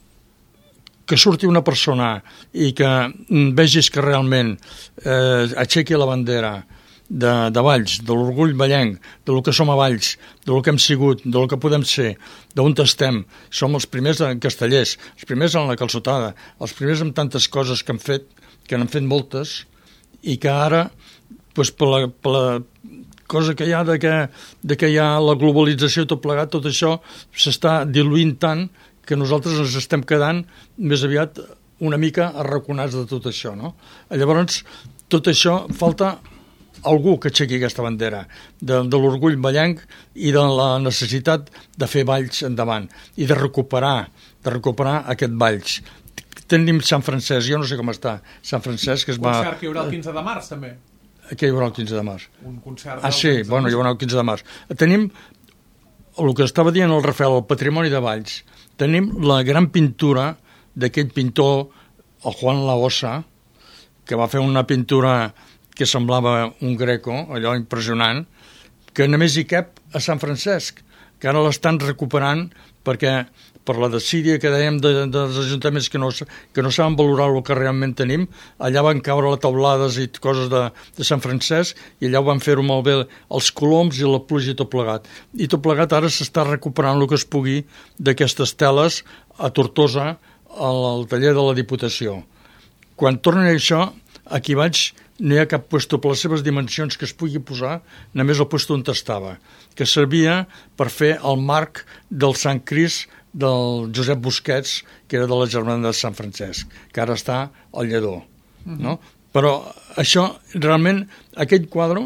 que surti una persona i que vegis que realment eh, aixequi la bandera de, de Valls, de l'orgull vallenc, de lo que som a Valls, de lo que hem sigut, de lo que podem ser, d'on estem. Som els primers en Castellers, els primers en la Calçotada, els primers amb tantes coses que han fet, que n'han fet moltes, i que ara, doncs, per, la, per la cosa que hi ha de que, de que hi ha la globalització, tot plegat, tot això s'està diluint tant que nosaltres ens estem quedant més aviat una mica arraconats de tot això, no? Llavors, tot això falta algú que aixequi aquesta bandera de, de l'orgull vallenc i de la necessitat de fer Valls endavant i de recuperar, de recuperar aquest Valls. Tenim Sant Francesc, jo no sé com està Sant Francesc, que es va... Un concert que hi haurà el quinze de març, també. Què hi haurà el quinze de març? Un concert... Ah, sí, bueno, hi haurà el quinze de març. Tenim, el que estava dient el Rafael, el patrimoni de Valls, tenim la gran pintura d'aquell pintor, el Juan Laosa, que va fer una pintura que semblava un greco, allò impressionant, que només hi cap a Sant Francesc, que ara l'estan recuperant perquè per la desídia que dèiem de, de, dels ajuntaments que no, que no saben valorar el que realment tenim, allà van caure les taulades i coses de, de Sant Francesc i allà ho van fer-ho molt bé, els coloms i la pluja i tot plegat. I tot plegat ara s'està recuperant el que es pugui d'aquestes teles a Tortosa, al, al taller de la Diputació. Quan tornen a això, aquí vaig, no hi ha cap puesto per les seves dimensions que es pugui posar, només el puesto on estava, que servia per fer el marc del Sant Crist del Josep Busquets, que era de la germana de Sant Francesc, que ara està al Lledó. Uh-huh. No? Però això, realment, aquell quadre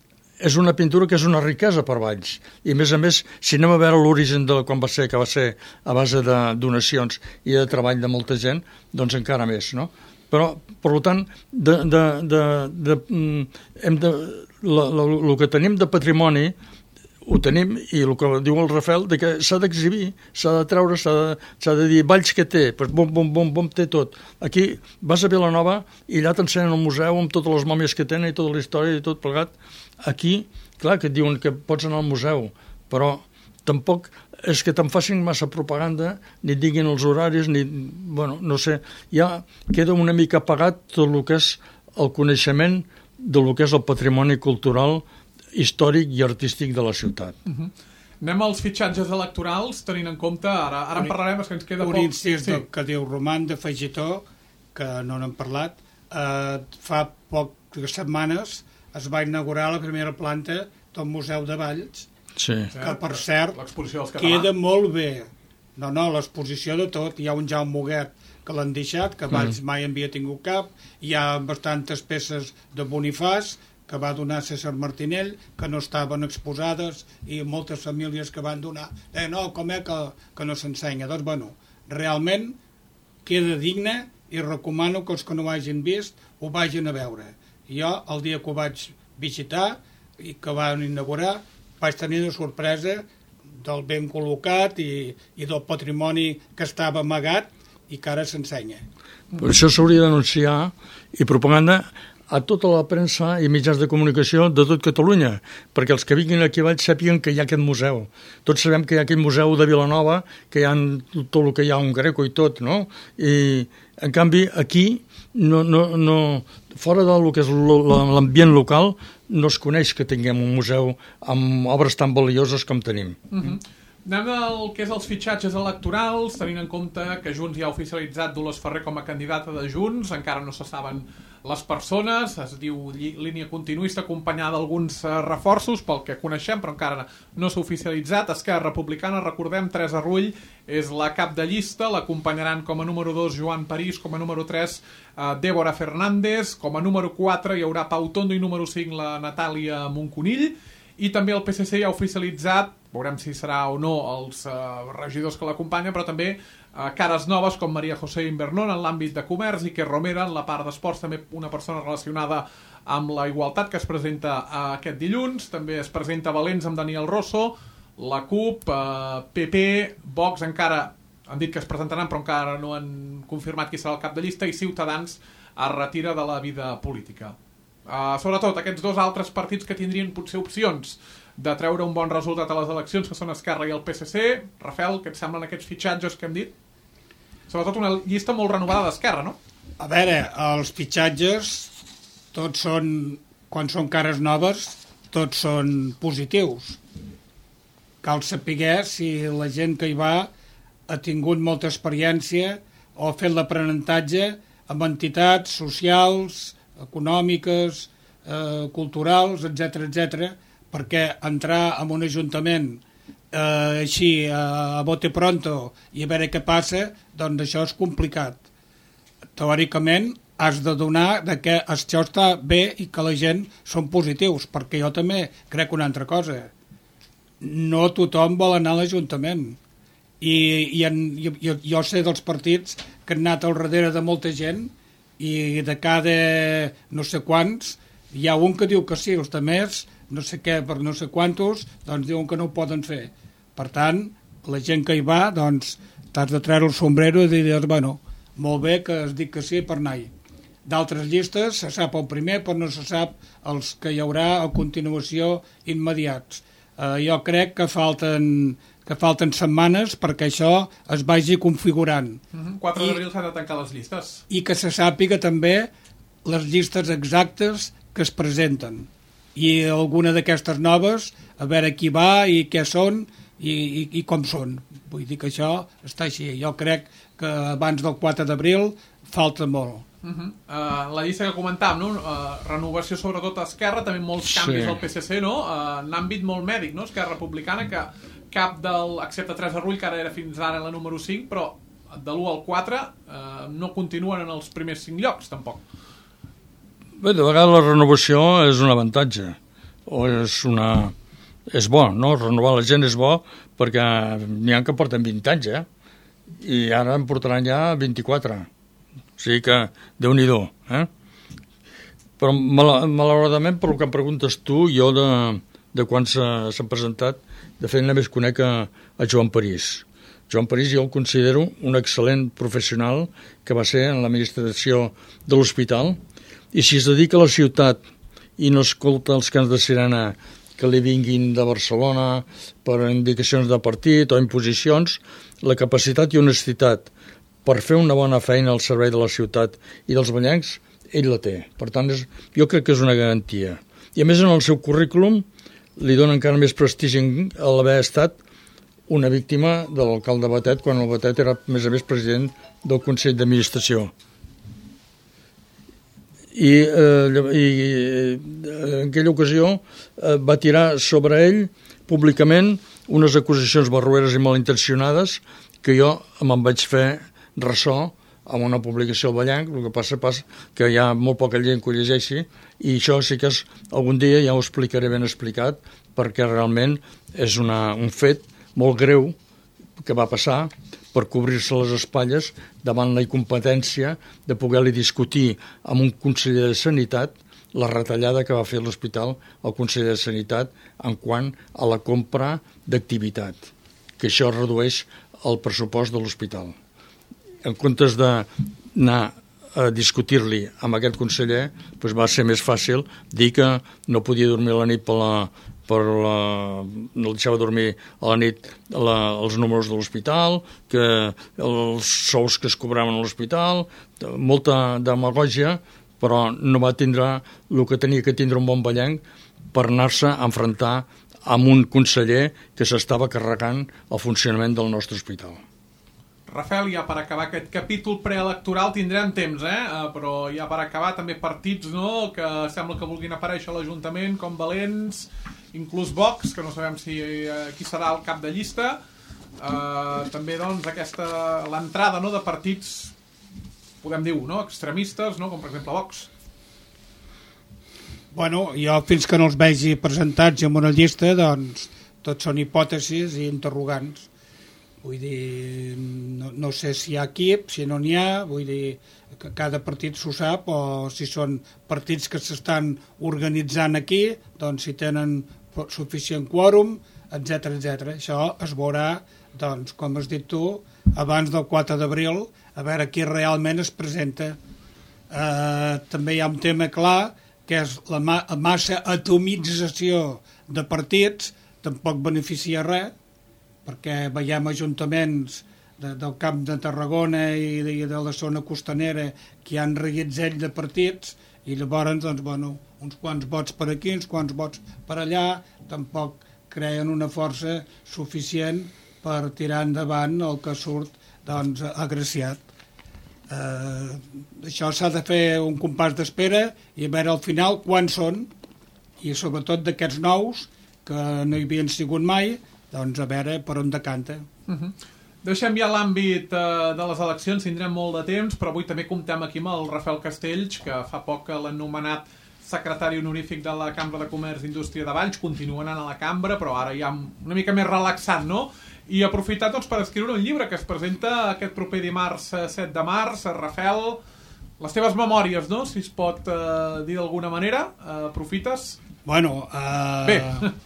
és una pintura que és una riquesa per Valls. I, a més a més, si anem a veure l'origen de quan va ser, que va ser a base de donacions i de treball de molta gent, doncs encara més, no? Però, per tant, de, de, de, de, hem de, la, la, el que tenim de patrimoni ho tenim, i el que diu el Rafael, de que s'ha d'exhibir, s'ha de treure, s'ha de, s'ha de dir Valls que té, doncs bom, bom, bom, bom, té tot. Aquí vas a Vilanova i allà t'ensenyen el museu amb totes les mòmies que tenen i tota la història i tot plegat. Aquí, clar, que et diuen que pots anar al museu, però tampoc és que te'n facin massa propaganda, ni diguin els horaris, ni, bueno, no sé, ja queda una mica apagat tot el que és el coneixement del que és el patrimoni cultural, històric i artístic de la ciutat. Uh-huh. Anem als fitxatges electorals, tenint en compte, ara, ara en parlarem, és que ens queda un poc... Un incís sí. que diu Roman de Fagitó, que no n'hem parlat, eh, fa poques setmanes es va inaugurar la primera planta del Museu de Valls, sí. que per cert dels queda molt bé. No, no, l'exposició de tot. Hi ha un Jaume Muguet que l'han deixat, que Valls mm. mai havia tingut cap, hi ha bastantes peces de Bonifàs que va donar César Martinell, que no estaven exposades, i moltes famílies que van donar. Eh, no, com és que, que no s'ensenya? Doncs, bueno, realment queda digne i recomano que els que no ho hagin vist ho vagin a veure. Jo, el dia que ho vaig visitar i que van inaugurar, vaig tenir una sorpresa del ben col·locat i, i del patrimoni que estava amagat i que ara s'ensenya. Per això s'hauria d'anunciar i propaganda a tota la premsa i mitjans de comunicació de tot Catalunya, perquè els que vinguin aquí a Valls sàpiguen que hi ha aquest museu. Tots sabem que hi ha aquest museu de Vilanova, que hi ha tot el que hi ha, un greco i tot, no? I, en canvi, aquí, no, no, no, fora del que és l'ambient local, no es coneix que tinguem un museu amb obres tan valioses com tenim. Uh-huh. Anem al que és els fitxatges electorals, tenint en compte que Junts ja ha oficialitzat Dolors Ferrer com a candidata de Junts, encara no se saben les persones, es diu línia continuista acompanyada d'alguns reforços pel que coneixem, però encara no s'ha oficialitzat. Esquerra Republicana, recordem, Teresa Rull és la cap de llista, l'acompanyaran com a número dos Joan París, com a número tres eh, Débora Fernández, com a número quatre hi haurà Pau Tondo i número cinc la Natàlia Monconill, i també el P S C ja ha oficialitzat, veurem si serà o no els eh, regidors que l'acompanyen, però també eh, cares noves com Maria José Invernón en l'àmbit de comerç i que Romera en la part d'esports, també una persona relacionada amb la igualtat que es presenta eh, aquest dilluns. També es presenta Valents amb Daniel Rosso, la CUP, eh, P P, Vox encara han dit que es presentaran però encara no han confirmat qui serà el cap de llista, i Ciutadans es retira de la vida política. Uh, sobretot aquests dos altres partits que tindrien potser opcions de treure un bon resultat a les eleccions, que són Esquerra i el P S C. Rafael, què et semblen aquests fitxatges que hem dit? Sobretot una llista molt renovada d'Esquerra, no? A veure, els fitxatges tots són, quan són cares noves, tots són positius. Cal saber si la gent que hi va ha tingut molta experiència o ha fet l'aprenentatge amb entitats socials, econòmiques, eh, culturals, etcètera, etcètera, perquè entrar en un ajuntament eh, així a, a bote pronto i a veure què passa, doncs això és complicat. Teòricament has de donar de que això està bé i que la gent són positius, perquè jo també crec una altra cosa. No tothom vol anar a l'Ajuntament. I, i, en, i jo, jo sé dels partits que han anat al darrere de molta gent i de cada no sé quants hi ha un que diu que sí, els altres no sé què per no sé quantos doncs diuen que no ho poden fer. Per tant, la gent que hi va, doncs t'has de treure el sombrero i dir, bueno, molt bé que es dic que sí per anar-hi. D'altres llistes se sap el primer però no se sap els que hi haurà a continuació immediats. Eh, jo crec que falten que falten setmanes perquè això es vagi configurant. Uh-huh. quatre d'abril s'han de tancar les llistes. I que se sàpiga també les llistes exactes que es presenten. I alguna d'aquestes noves, a veure qui va i què són i, i, i com són. Vull dir que això està així. Jo crec que abans del quatre d'abril falta molt. Uh-huh. uh, la llista que comentàvem, no? uh, renovació sobretot a Esquerra, també molts canvis sí. al P S C, no? uh, en àmbit molt mèdic, no? Esquerra Republicana, que cap del, excepte Teresa Rull, que ara era fins ara la número cinc, però de l'u al quatre eh, no continuen en els primers cinc llocs, tampoc. Bé, de vegades la renovació és un avantatge, o és una... és bo, no? Renovar la gent és bo, perquè n'hi ha que porten vint anys, eh? I ara en portaran ja vint-i-quatre. O sigui que, Déu-n'hi-do, eh? Però, mal malauradament, per el que em preguntes tu, jo de, de quan s'han presentat, de fet, només conec a, a Joan París. Joan París jo el considero un excel·lent professional que va ser en l'administració de l'hospital, i si es dedica a la ciutat i no escolta els cants de sirena que li vinguin de Barcelona per indicacions de partit o imposicions, la capacitat i honestitat per fer una bona feina al servei de la ciutat i dels ballencs, ell la té. Per tant, és, jo crec que és una garantia. I a més, en el seu currículum li dona encara més prestigi a l'haver estat una víctima de l'alcalde Batet, quan el Batet era, a més a més, president del Consell d'Administració. I, eh, i en aquella ocasió eh, va tirar sobre ell públicament unes acusacions barroeres i malintencionades que jo me'n vaig fer ressò amb una publicació al Vallenc. El que passa és que hi ha molt poca gent que ho llegeixi, i això sí que és, algun dia ja ho explicaré ben explicat, perquè realment és una, un fet molt greu que va passar per cobrir-se les espatlles davant la incompetència de poder-li discutir amb un conseller de Sanitat la retallada que va fer l'hospital al conseller de Sanitat en quant a la compra d'activitat, que això redueix el pressupost de l'hospital. En comptes d'anar a discutir-li amb aquest conseller, doncs va ser més fàcil dir que no podia dormir a la nit per la, per la, no deixava dormir a la nit la, els números de l'hospital, que els sous que es cobraven a l'hospital, molta demagògia, però no va tindre el que tenia que tindre un bon ballenc per anar-se a enfrontar amb un conseller que s'estava carregant el funcionament del nostre hospital. Rafael, ja per acabar aquest capítol preelectoral tindrem temps, eh? Uh, però ja per acabar també partits, no?, que sembla que vulguin aparèixer a l'Ajuntament, com Valents, inclús Vox, que no sabem si uh, qui serà el cap de llista. Uh, també, doncs, aquesta l'entrada, no?, de partits, podem dir-ho, no?, extremistes, no?, com per exemple Vox. Bueno, jo fins que no els vegi presentats en una llista, doncs tots són hipòtesis i interrogants. Vull dir, no, no sé si hi ha equip, si no n'hi ha, vull dir que cada partit s'ho sap, o si són partits que s'estan organitzant aquí, doncs si tenen suficient quòrum, etcètera, etcètera. Això es veurà, doncs, com has dit tu, abans del quatre d'abril, a veure qui realment es presenta. Eh, també hi ha un tema clar, que és la ma massa atomització de partits, tampoc beneficia res, perquè veiem ajuntaments de, del Camp de Tarragona i de, de la zona costanera que hi ha reguitzell de partits, i llavors, doncs, bueno, uns quants vots per aquí, uns quants vots per allà, tampoc creen una força suficient per tirar endavant el que surt, doncs, agraciat. Eh, això s'ha de fer un compàs d'espera i a veure al final quants són, i sobretot d'aquests nous que no hi havien sigut mai, doncs a veure per on decanta. Uh-huh. Deixem ja l'àmbit uh, de les eleccions, tindrem molt de temps, però avui també comptem aquí amb el Rafael Castells, que fa poc que l'han nomenat secretari honorífic de la Cambra de Comerç i Indústria de Valls, continua anant a la cambra, però ara ja una mica més relaxat, no? I aprofitar doncs, per escriure un llibre que es presenta aquest proper dimarts set de març. Rafael, les teves memòries, no? Si es pot uh, dir d'alguna manera, uh, aprofites? Bueno, uh... bé,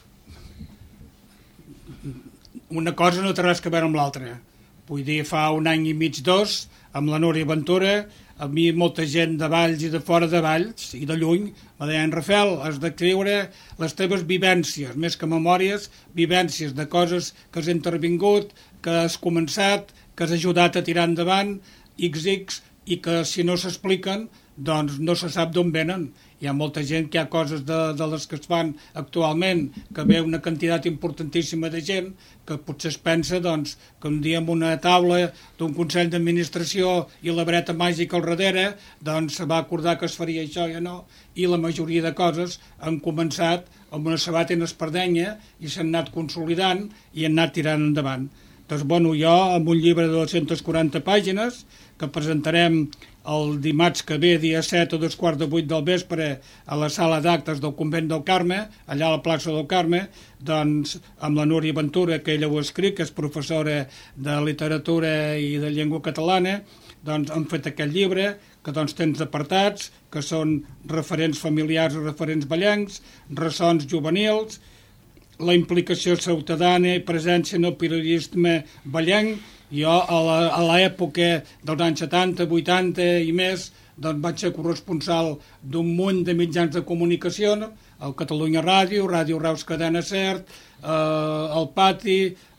una cosa no té res que veure amb l'altra. Vull dir, fa un any i mig, dos, amb la Núria Ventura, a mi molta gent de Valls i de fora de Valls, i de lluny, me deien, Rafael, has d'escriure les teves vivències, més que memòries, vivències de coses que has intervingut, que has començat, que has ajudat a tirar endavant, ics ics, i que si no s'expliquen, doncs no se sap d'on venen. Hi ha molta gent que hi ha coses de, de les que es fan actualment, que ve una quantitat importantíssima de gent, que potser es pensa doncs, que un dia en una taula d'un Consell d'Administració i la vareta màgica al darrere, doncs se va acordar que es faria això i no, i la majoria de coses han començat amb una sabatina espardenya i s'han anat consolidant i han anat tirant endavant. Doncs, bueno, jo, amb un llibre de dues-centes quaranta pàgines, que presentarem el dimarts que ve, dia set a dos quarts de vuit del vespre, a la sala d'actes del Convent del Carme, allà a la plaça del Carme, doncs amb la Núria Ventura, que ella ho ha escrit, que és professora de literatura i de llengua catalana, doncs han fet aquest llibre, que doncs tens apartats, que són referents familiars i referents ballencs, ressons juvenils, la implicació ciutadana i presència en el periodisme ballenc. Jo, a l'època dels anys setanta, vuitanta i més, doncs vaig ser corresponsal d'un munt de mitjans de comunicació, el Catalunya Ràdio, Ràdio Reus Cadena Cert, eh, el Pati,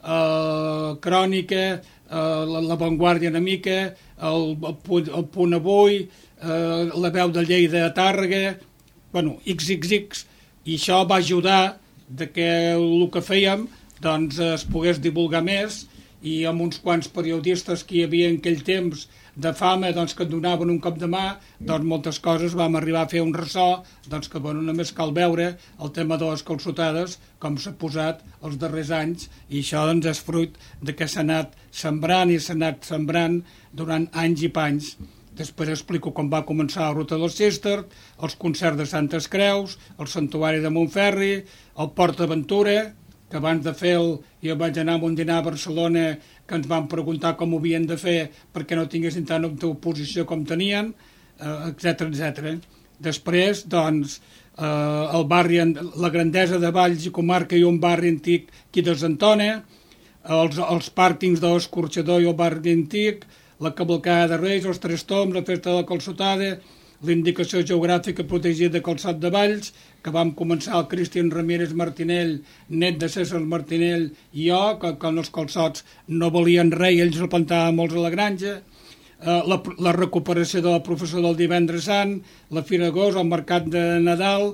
eh, Crònica, eh, la Vanguardia una mica, el, el, punt, el Punt Avui, eh, la Veu de Lleida a Tàrrega, bueno, ics ics ics, i això va ajudar de que el que fèiem doncs, es pogués divulgar més, i amb uns quants periodistes que hi havia en aquell temps de fama, doncs, que et donaven un cop de mà, doncs moltes coses vam arribar a fer un ressò, doncs que bueno, només cal veure el tema de les calçotades, com s'ha posat els darrers anys, i això doncs, és fruit de que s'ha anat sembrant i s'ha anat sembrant durant anys i panys. Després explico com va començar la Ruta del Cister, els concerts de Santes Creus, el Santuari de Montferri, el Port Aventura, que abans de fer-el jo vaig anar a un dinar a Barcelona que ens van preguntar com ho havien de fer perquè no tinguessin tant oposició com tenien, etcètera, etcètera. Després, doncs, eh, el barri, la grandesa de Valls i comarca i un barri antic aquí de Santona, els, els pàrquings de l'Escorxador i el barri antic, la cavalcada de Reis, els Tres Tombs, la festa de la calçotada, la indicació geogràfica protegida de Calçat de Valls, que vam començar el Cristian Ramírez Martinell, net de César Martinell i jo, que quan els calçots no valien res i ells el plantaven molts a la granja, eh, la, la recuperació de la professó del Divendres Sant, la Fira d'Agost, el Mercat de Nadal,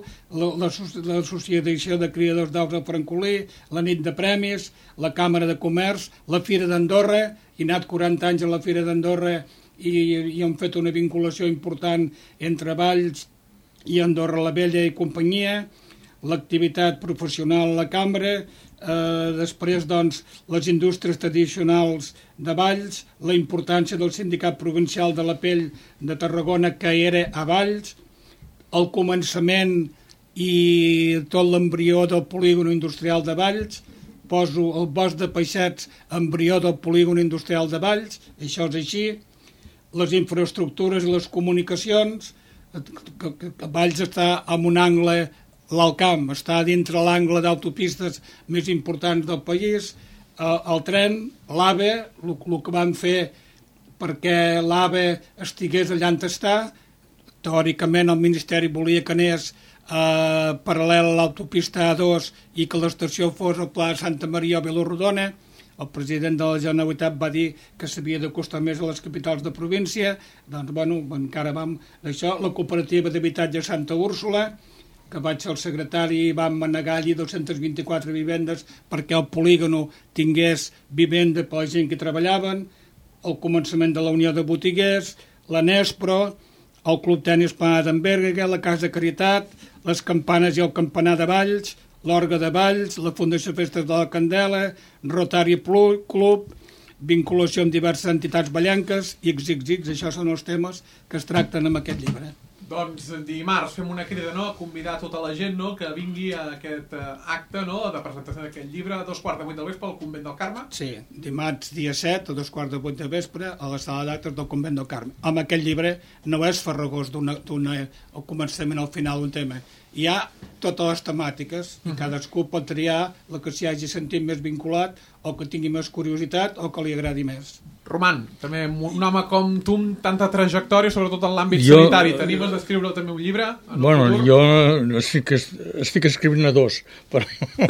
l'Associació de Criadors d'Aus de Francolí, la Nit de Premis, la Càmera de Comerç, la Fira d'Andorra, i he anat quaranta anys a la Fira d'Andorra i, i hem fet una vinculació important entre Valls i Andorra la Vella i companyia, l'activitat professional a la cambra, eh, després doncs, les indústries tradicionals de Valls, la importància del sindicat provincial de la pell de Tarragona que era a Valls, el començament i tot l'embrió del polígon industrial de Valls, poso el bosc de Peixets, embrió del polígon industrial de Valls, això és així, les infraestructures i les comunicacions, que, que, que Valls està en un angle, l'Alt Camp està dintre l'angle d'autopistes més importants del país, el, el tren, l'AVE, el, el que van fer perquè l'AVE estigués allà on està, teòricament el Ministeri volia que anés eh, paral·lel a l'autopista A dos i que l'estació fos el Pla de Santa Maria o Vilarrodona. El president de la Generalitat va dir que s'havia d'acostar més a les capitals de província, doncs, bueno, encara vam d'això. La cooperativa d'habitatge Santa Úrsula, que vaig ser el secretari i vam manegar allí dos-centes vint-i-quatre vivendes perquè el polígono tingués vivenda per la gent que treballaven, el començament de la Unió de Botiguers, la Nespro, el Club Tenis Planà d'Enverga, la Casa Caritat, les campanes i el campanar de Valls, l'Orga de Valls, la Fundació Festes de la Candela, Rotary Club, vinculació amb diverses entitats ballenques i X X X, això són els temes que es tracten en aquest llibre. Doncs dimarts fem una crida, no?, a convidar tota la gent, no?, que vingui a aquest uh, acte, no?, de presentació d'aquest llibre a dos quarts de vuit del vespre al Convent del Carme. Sí, dimarts dia set a dos quarts de vuit de vespre a la sala d'actes del Convent del Carme. Amb aquest llibre no és farragós d'una, d'una, al començament al final un tema. Hi ha totes les temàtiques i cadascú pot triar la que s'hi hagi sentit més vinculat o que tingui més curiositat o que li agradi més. Roman, també un home com tu amb tanta trajectòria, sobretot en l'àmbit jo, sanitari, t'animes a escriure també un llibre? Bueno, futur? jo estic, estic escrivint a dos, però,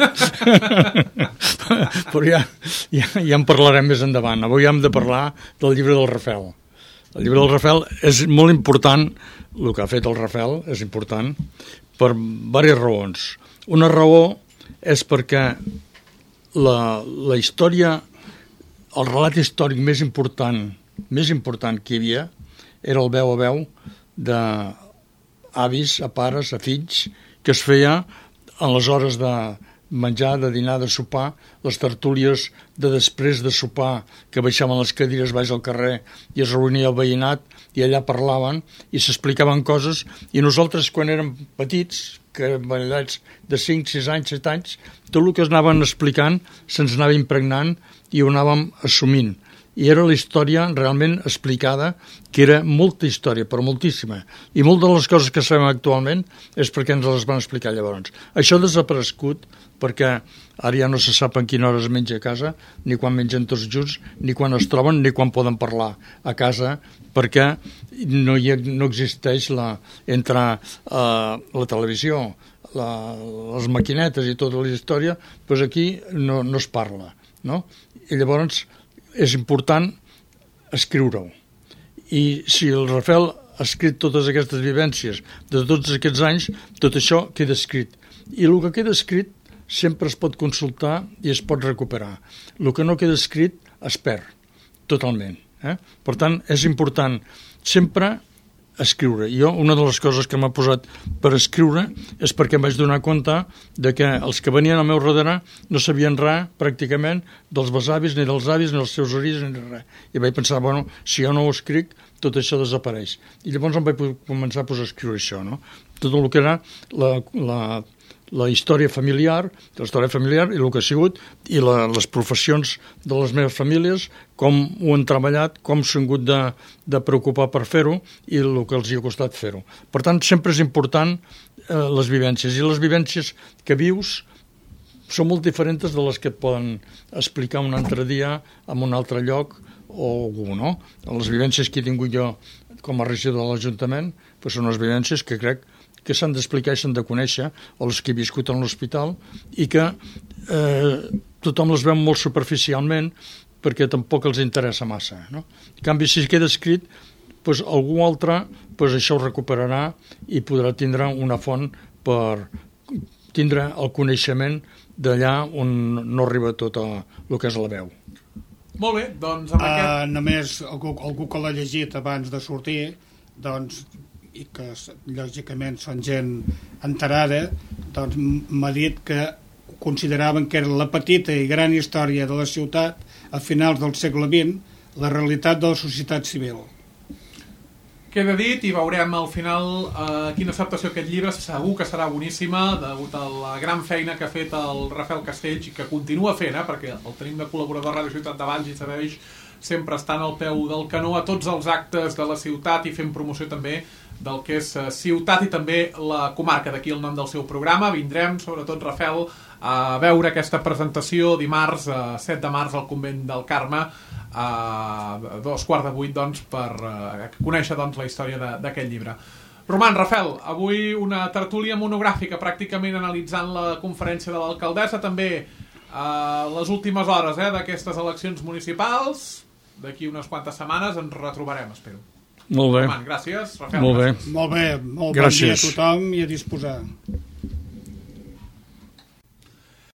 però ja, ja, ja en parlarem més endavant. Avui hem de parlar del llibre del Rafel. El llibre del Rafel és molt important, el que ha fet el Rafel és important, per diverses raons. Una raó és perquè la, la història, el relat històric més important, més important que hi havia era el veu a veu d'avis a pares, a fills, que es feia en les hores de menjar, de dinar, de sopar, les tertúlies de després de sopar, que baixaven les cadires baix al carrer i es reunia el veïnat i allà parlaven i s'explicaven coses, i nosaltres quan érem petits, que eren ballats de cinc, sis anys, set anys, tot el que es anaven explicant se'ns anava impregnant i ho anàvem assumint. I era la història realment explicada, que era molta història, però moltíssima. I moltes de les coses que sabem actualment és perquè ens les van explicar llavors. Això ha desaparegut perquè ara ja no se sap en quina hora es menja a casa, ni quan mengen tots junts, ni quan es troben, ni quan poden parlar a casa, perquè no, hi ha, no existeix la, entre uh, la televisió, la, les maquinetes i tota la història, doncs aquí no, no es parla, no? I llavors és important escriure-ho. I si el Rafel ha escrit totes aquestes vivències de tots aquests anys, tot això queda escrit. I el que queda escrit sempre es pot consultar i es pot recuperar. El que no queda escrit es perd totalment. Eh? Per tant, és important sempre escriure. Jo, una de les coses que m'ha posat per escriure és perquè em vaig donar compte de que els que venien al meu darrere no sabien res, pràcticament, dels besavis, ni dels avis, ni dels seus orígens, ni res. I vaig pensar, bueno, si jo no ho escric, tot això desapareix. I llavors em vaig començar a posar a escriure això, no? Tot el que era la, la, la història familiar, la història familiar i el que ha sigut, i la, les professions de les meves famílies, com ho han treballat, com s'han hagut de, de preocupar per fer-ho i el que els hi ha costat fer-ho. Per tant, sempre és important eh, les vivències, i les vivències que vius són molt diferents de les que et poden explicar un altre dia en un altre lloc o algú, no? Les vivències que he tingut jo com a regidor de l'Ajuntament doncs són unes vivències que crec que s'han d'explicar i s'han de conèixer, o les que he viscut en l'hospital, i que eh, tothom les veu molt superficialment perquè tampoc els interessa massa, no? En canvi, si queda escrit, doncs algú altre doncs això ho recuperarà i podrà tindre una font per tindre el coneixement d'allà on no arriba tot el que és la veu. Molt bé, doncs amb aquest... Uh, només algú, algú que l'ha llegit abans de sortir, doncs, i que lògicament són gent enterada, doncs m'ha dit que consideraven que era la petita i gran història de la ciutat a finals del segle vint, la realitat de la societat civil. queda dit i veurem al final eh, quina acceptació aquest llibre. Segur que serà boníssima, degut a la gran feina que ha fet el Rafael Castells i que continua fent, eh, perquè el tenim de col·laborador a Ràdio Ciutat de Valls i segueix sempre estant al peu del canó a tots els actes de la ciutat i fent promoció també del que és ciutat i també la comarca. D'aquí el nom del seu programa. Vindrem, sobretot, Rafael, a veure aquesta presentació dimarts, eh, set de març, al Convent del Carme, a dos quarts de vuit, doncs, per eh, conèixer doncs, la història d'aquest llibre. Roman, Rafael, avui una tertúlia monogràfica pràcticament analitzant la conferència de l'alcaldessa, també eh, les últimes hores eh, d'aquestes eleccions municipals. D'aquí unes quantes setmanes ens retrobarem, espero. Molt bé. Roman, gràcies. Rafael, molt bé. gràcies. Molt bé, molt gràcies. Bon dia a tothom i a disposar.